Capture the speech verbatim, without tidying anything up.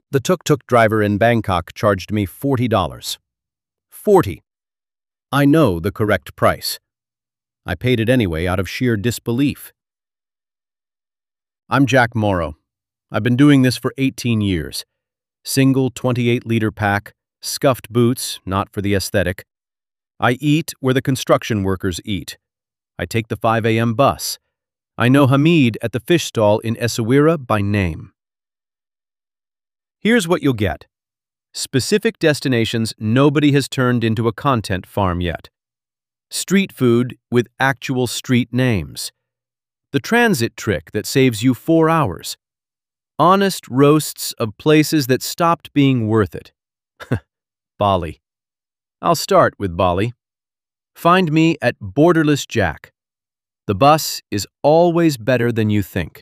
The tuk-tuk driver in Bangkok charged me forty dollars. Forty. I know the correct price. I paid it anyway out of sheer disbelief. I'm Jack Morrow. I've been doing this for eighteen years. Single twenty-eight liter pack, scuffed boots, not for the aesthetic. I eat where the construction workers eat. I take the five a m bus. I know Hamid at the fish stall in Essaouira by name. Here's what you'll get. Specific destinations nobody has turned into a content farm yet. Street food with actual street names. The transit trick that saves you four hours. Honest roasts of places that stopped being worth it. Bali. I'll start with Bali. Find me at Borderless Jack. The bus is always better than you think.